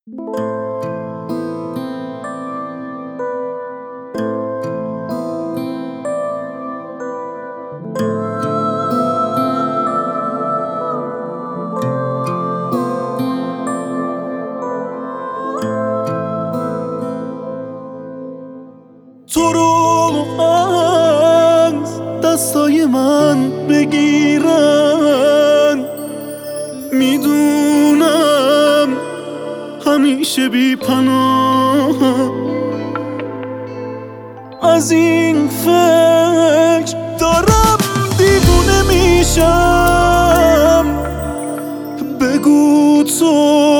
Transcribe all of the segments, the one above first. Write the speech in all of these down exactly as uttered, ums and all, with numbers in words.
تو رو از دستای من بگیرن، میدونم همیشه بی پناه. از این فکر دارم دیوونه میشم. بگو تو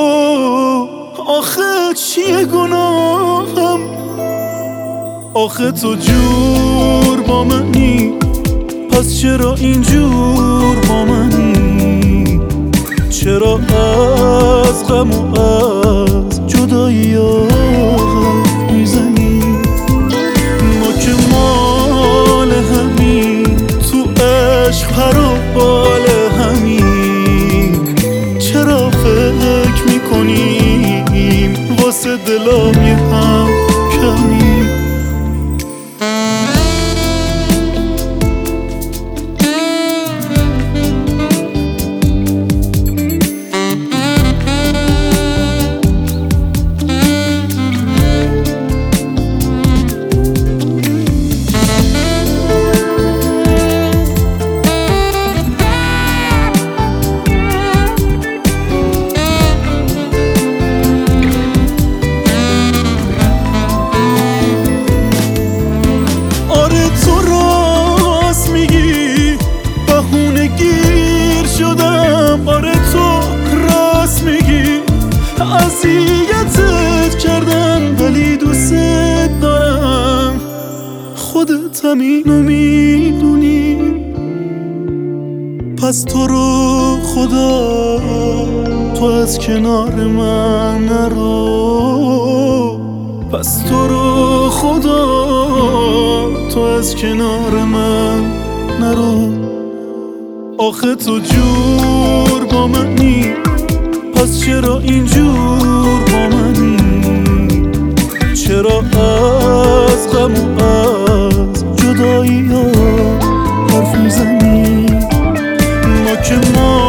آخه چیه گناهم؟ آخه تو جور با منی، پس چرا اینجور با منی؟ چرا از غم و از جدایی حرف میزنی؟ ما که مال همین، تو عشق پر و بال همین. چرا فکر میکنیم واسه دلای هم کمی؟ آره تو راست میگی، اذیتت کردم ولی دوست دارم. خودت همینو میدونی، پس تو رو خدا تو از کنار من نرو. پس تو رو خدا تو از کنار من نرو. آخه تو جور با منی، پس چرا اینجور با منی؟ چرا از غم و از جدایی حرف میزنی؟ ما که ما